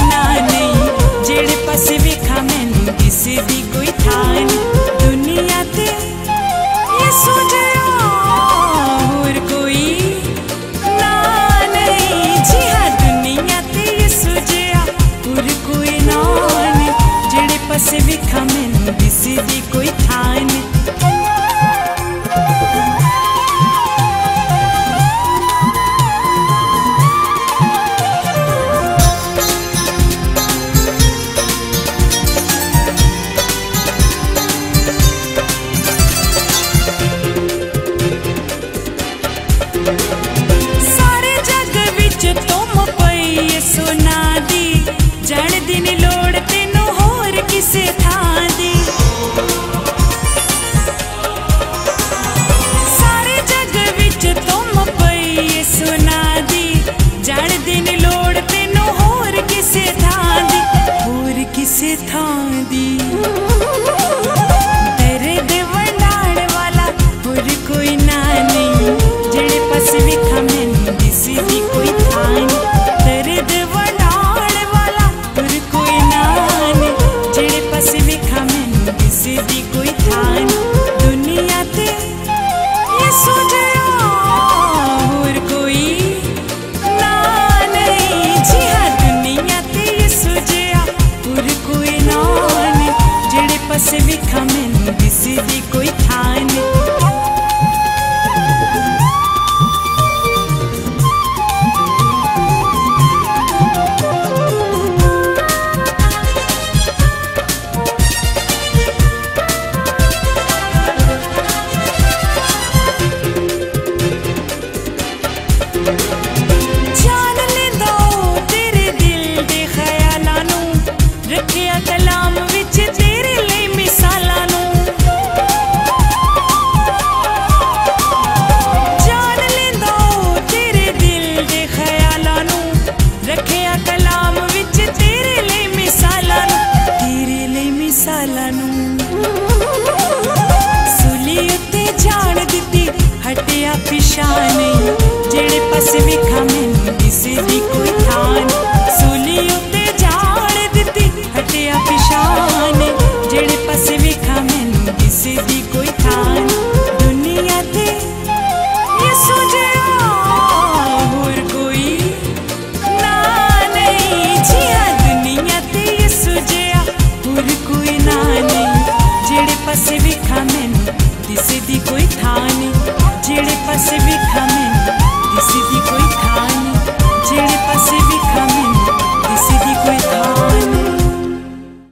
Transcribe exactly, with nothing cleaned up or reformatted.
ना नहीं, जेड़े पासे वेखा मैनू किसे दी कोई था नहीं। दुनिया ते यसू जिहा होर कोई ना नहीं, जी हाँ दुनिया ते यसू जिहा होर कोई ना नहीं, जेड़े पासे वेखा मैनू किसे दी कोई था नहीं। सारे जग विच तुम पई यसू नां दी, जण दी नी लोड़ तेनू होर किसे थां दी। सारे जग विच तुम पई यसू नां दी, जण दी नी लोड़ तेनू होर किसे थां दी, होर किसे थां दी। तेरे दे वंडाण वाला होर कोई ना नहीं, जेड़े पासे वेखा मैनू किसे दी कोई था नहीं। तेरे दे वंडाण वाला होर कोई ना नहीं, जेड़े पासे वेखा मैनू किसे दी कोई था नहीं। दुनिया ते यसू जिहा होर कोई ना नहीं, जी हाँ दुनिया ते यसू जिहा होर कोई ना नहीं, जेड़े पासे वेखा मैनू किसे दी कोई था नहीं। जान लेंदा ओ तेरे दिल दे ख्यालां नू, रखिया कलाम विच तेरे लई मिसालां नू। जान लेंदा ओ तेरे दिल दे ख्यालां नू, रखिया कलाम विच तेरे लई मिसालां नू, तेरे लई मिसालां नू। सूली उत्ते जान दित्ती हटिया पिछा नहीं, जेड़े पासे वेखा मैनू किसे दी कोई था नहीं। सूली उत्ते जान दित्ती हटिया पिछा नहीं, जेड़े पासे वेखा मैनू किसे दी कोई था नहीं। दुनिया ते यसू जिहा होर कोई ना नहीं, जी हाँ दुनिया ते यसू जिहा होर कोई ना नहीं, जेड़े पासे वेखा मैनू किसे दी कोई था